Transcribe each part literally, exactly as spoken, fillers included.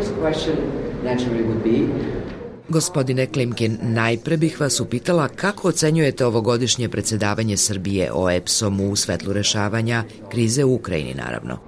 Gospodine Klimkin, najpre bih vas upitala kako ocenjujete ovogodišnje predsedavanje Srbije O E P S-om u svetlu rešavanja krize u Ukrajini, naravno.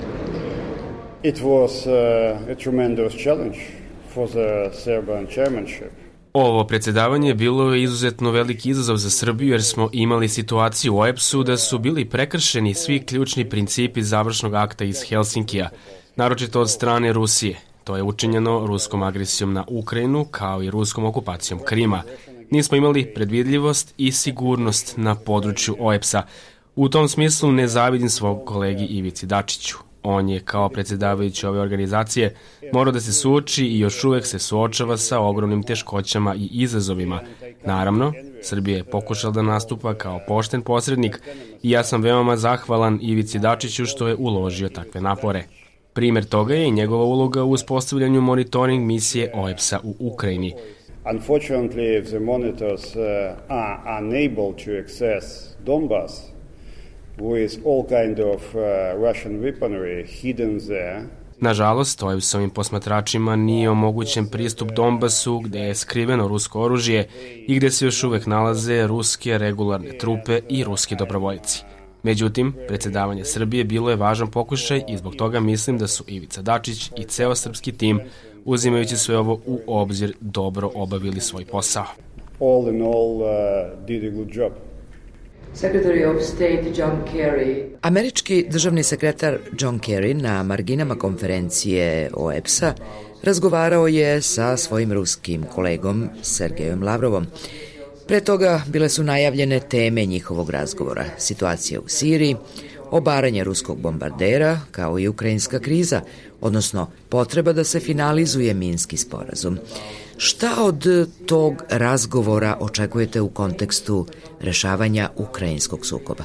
It was uh, a tremendous challenge for the Serbian chairmanship. Ovo predsedavanje bilo je izuzetno veliki izazov za Srbiju jer smo imali situaciju u O E P S-u da su bili prekršeni svi ključni principi završnog akta iz Helsinkija, naročito od strane Rusije. To je učinjeno ruskom agresijom na Ukrajinu kao i ruskom okupacijom Krima. Nismo imali predvidljivost i sigurnost na području O E P S-a. U tom smislu ne zavidim svog kolegi Ivici Dačiću. On je kao predsjedavajući ove organizacije morao da se suoči i još uvek se suočava sa ogromnim teškoćama i izazovima. Naravno, Srbija je pokušala da nastupa kao pošten posrednik i ja sam veoma zahvalan Ivici Dačiću što je uložio takve napore. Primer toga je i njegova uloga u uspostavljanju monitoring misije O E P S-a u Ukrajini. Unfortunately, the monitors uh, are unable to access Donbas with all kind of uh, Russian weaponry hidden there. Nažalost, O E P S-ovim posmatračima nije omogućen pristup Donbasu gde je skriveno rusko oružje i gde se još uvek nalaze ruske regularne trupe i ruski dobrovoljci. Međutim, predsedavanje Srbije bilo je važan pokušaj i zbog toga mislim da su Ivica Dačić i ceo srpski tim, uzimajući sve ovo u obzir, dobro obavili svoj posao. All in all, uh, did a good job. Secretary of State John Kerry. Američki državni sekretar John Kerry na marginama konferencije O E P S-a razgovarao je sa svojim ruskim kolegom Sergejom Lavrovom. Pre toga bile su najavljene teme njihovog razgovora, situacija u Siriji, obaranje ruskog bombardera, kao i ukrajinska kriza, odnosno potreba da se finalizuje Minski sporazum. Šta od tog razgovora očekujete u kontekstu rešavanja ukrajinskog sukoba?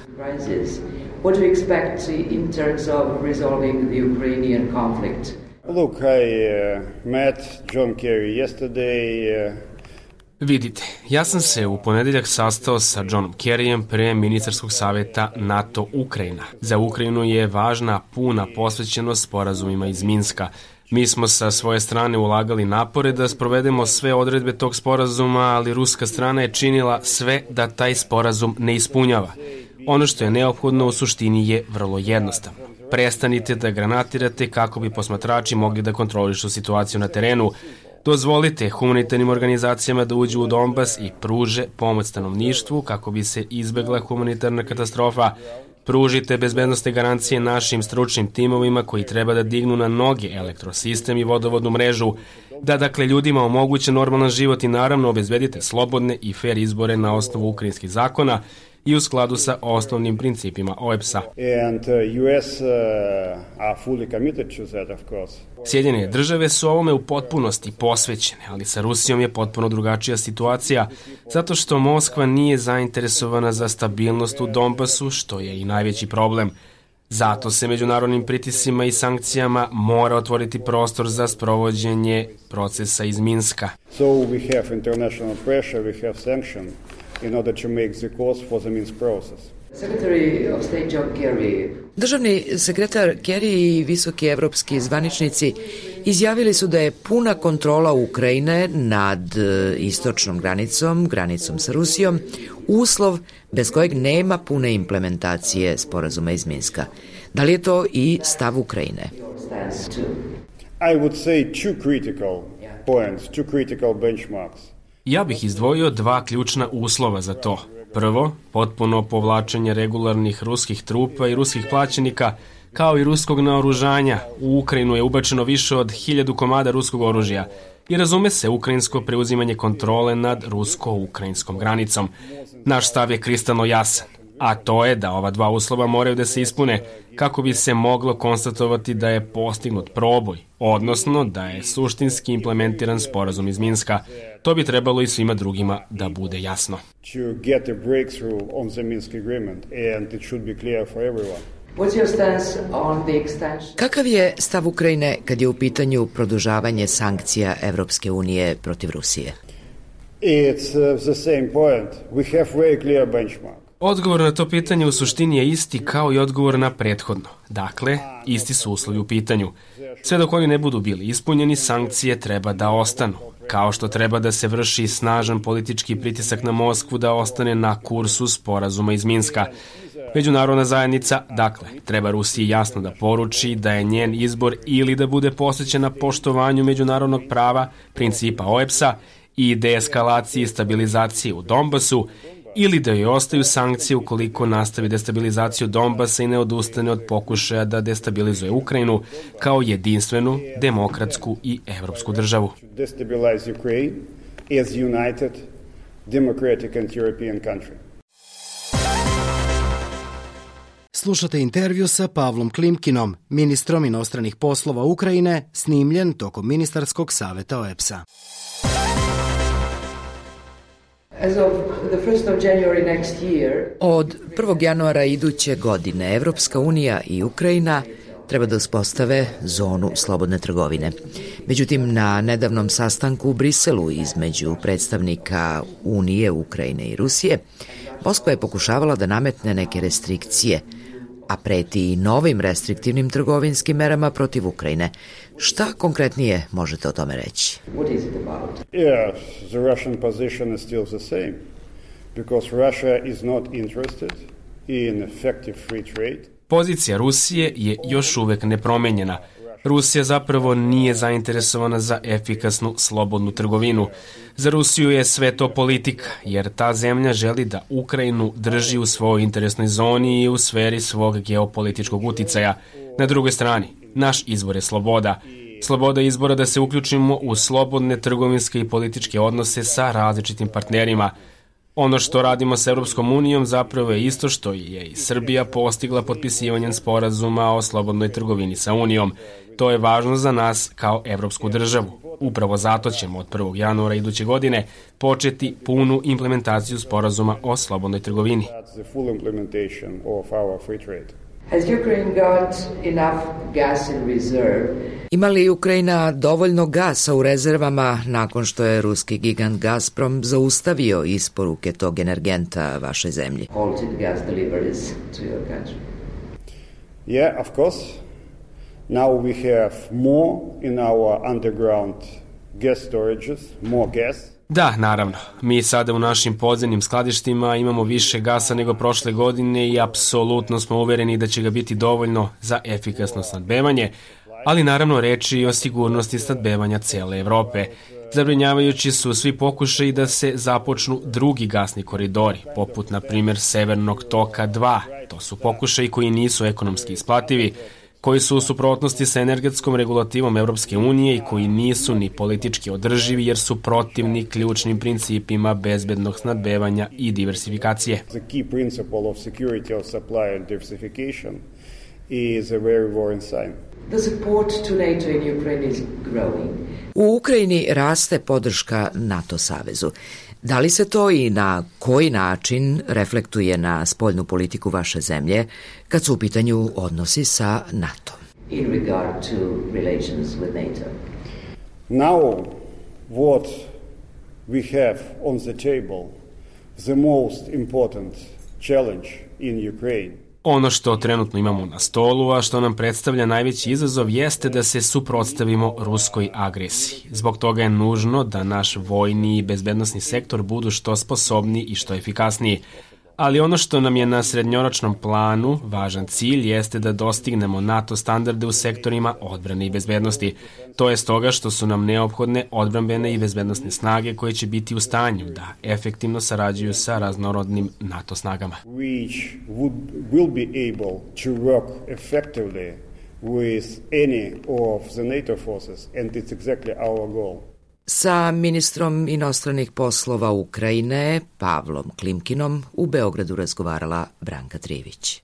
What do you expect in terms of resolving the Ukrainian conflict? Look, I uh, met John Kerry yesterday. Uh... Vidite, ja sam se u ponedeljak sastao sa Johnom Kerryjem pre ministarskog saveta NATO Ukrajina. Za Ukrajinu je važna puna posvećenost sporazumima iz Minska. Mi smo sa svoje strane ulagali napore da sprovedemo sve odredbe tog sporazuma, ali ruska strana je činila sve da taj sporazum ne ispunjava. Ono što je neophodno u suštini je vrlo jednostavno. Prestanite da granatirate kako bi posmatrači mogli da kontrolišu situaciju na terenu. Dozvolite humanitarnim organizacijama da uđu u Donbas i pruže pomoć stanovništvu kako bi se izbegla humanitarna katastrofa. Pružite bezbednostne garancije našim stručnim timovima koji treba da dignu na noge elektrosistem i vodovodnu mrežu, da dakle ljudima omoguće normalan život i naravno obezbedite slobodne i fair izbore na osnovu ukrajinskih zakona i u skladu sa osnovnim principima O E P S-a. And uh, U S uh, are fully committed to that, of course. Sjedinjene države su ovome u potpunosti posvećene, ali sa Rusijom je potpuno drugačija situacija, zato što Moskva nije zainteresovana za stabilnost u Donbasu, što je i najveći problem. Zato se međunarodnim pritiscima i sankcijama mora otvoriti prostor za sprovođenje procesa iz Minska. So we have international pressure, we have sanctions in order to make the course for the Minsk process. Secretary of State John Kerry. Državni sekretar Kerry i visoki evropski zvaničnici izjavili su da je puna kontrola Ukrajine nad istočnom granicom, granicom sa Rusijom, uslov bez kojeg nema pune implementacije sporazuma iz Minska. Da li je to i stav Ukrajine? I would say two critical points, two critical benchmarks. Ja bih izdvojio dva ključna uslova za to. Prvo, potpuno povlačenje regularnih ruskih trupa i ruskih plaćenika, kao i ruskog naoružanja. U Ukrajinu je ubačeno više od hiljadu komada ruskog oružja i razume se ukrajinsko preuzimanje kontrole nad rusko-ukrajinskom granicom. Naš stav je kristalno jasan, a to je da ova dva uslova moraju da se ispune kako bi se moglo konstatovati da je postignut proboj, odnosno da je suštinski implementiran sporazum iz Minska. To bi trebalo i svima drugima da bude jasno. To get a breakthrough on the Minsk agreement and it should be clear for everyone. Kakav je stav Ukrajine kad je u pitanju produžavanje sankcija Evropske unije protiv Rusije? It's uh, the same point. We have very clear benchmark. Odgovor na to pitanje u suštini je isti kao i odgovor na prethodno. Dakle, isti su uslovi u pitanju. Sve dok oni ne budu bili ispunjeni, sankcije treba da ostanu. Kao što treba da se vrši snažan politički pritisak na Moskvu da ostane na kursu sporazuma iz Minska. Međunarodna zajednica, dakle, treba Rusiji jasno da poruči da je njen izbor ili da bude posvećena poštovanju međunarodnog prava, principa O E P S-a i deeskalaciji i stabilizaciji u Donbasu, ili da joj ostaju sankcije ukoliko nastavi destabilizaciju Donbasa i ne odustane od pokušaja da destabilizuje Ukrajinu kao jedinstvenu, demokratsku i evropsku državu. Destabilize Ukraine as united, democratic and European country. Slušate intervju sa Pavlom Klimkinom, ministrom inostranih poslova Ukrajine, snimljen tokom ministarskog saveta O E P S-a. Od prvog januara iduće godine Evropska unija i Ukrajina treba da uspostave zonu slobodne trgovine. Međutim, na nedavnom sastanku u Briselu između predstavnika Unije, Ukrajine i Rusije, Moskva je pokušavala da nametne neke restrikcije, a preti i novim restriktivnim trgovinskim merama protiv Ukrajine. Šta konkretnije možete o tome reći? Yeah, the Russian position is still the same, because Russia is not interested in effective free trade. Pozicija Rusije je još uvek nepromenjena. Rusija zapravo nije zainteresovana za efikasnu slobodnu trgovinu. Za Rusiju je sve to politika, jer ta zemlja želi da Ukrajinu drži u svojoj interesnoj zoni i u sferi svog geopolitičkog uticaja. Na drugoj strani, naš izbor je sloboda. Sloboda izbora da se uključimo u slobodne trgovinske i političke odnose sa različitim partnerima. Ono što radimo sa Evropskom unijom zapravo je isto što je i Srbija postigla potpisivanjem sporazuma o slobodnoj trgovini sa Unijom. To je važno za nas kao evropsku državu. Upravo zato ćemo od prvog januara iduće godine početi punu implementaciju sporazuma o slobodnoj trgovini. Ima li Ukrajina dovoljno gasa u rezervama nakon što je ruski gigant Gazprom zaustavio isporuke tog energenta vašoj zemlji? Yeah, of course. Now we have more in our underground gas storages, more gas. Da, naravno. Mi sada u našim podzemnim skladištima imamo više gasa nego prošle godine i apsolutno smo uvereni da će ga biti dovoljno za efikasno snabdevanje, ali naravno reči i o sigurnosti snabdevanja cele Evrope. Zabrinjavajući su svi pokušaji da se započnu drugi gasni koridori, poput na primjer Severnog toka dva. To su pokušaji koji nisu ekonomski isplativi, koji su u suprotnosti sa energetskom regulativom Evropske unije i koji nisu ni politički održivi jer su protivni ključnim principima bezbednog snabdevanja i diversifikacije. The key principle of security of supply and diversification is a very worrying sign. The support to NATO in Ukraine is growing. U Ukrajini raste podrška NATO savezu. Da li se to i na koji način reflektuje na spoljnu politiku vaše zemlje kad su u pitanju odnosi sa NATO? In regard to relations with NATO. Now what we have on the table, the most important challenge in Ukraine. Ono što trenutno imamo na stolu, a što nam predstavlja najveći izazov, jeste da se suprotstavimo ruskoj agresiji. Zbog toga je nužno da naš vojni i bezbednosni sektor budu što sposobniji i što efikasniji. Ali ono što nam je na srednjoročnom planu važan cilj jeste da dostignemo NATO standarde u sektorima odbrane i bezbednosti. To je stoga što su nam neophodne odbrambene i bezbednosne snage koje će biti u stanju da efektivno sarađuju sa raznorodnim NATO snagama. Which would, will be able to work effectively with any of the NATO forces, and it's exactly our goal. Sa ministrom inostranih poslova Ukrajine, Pavlom Klimkinom, u Beogradu razgovarala Branka Trivić.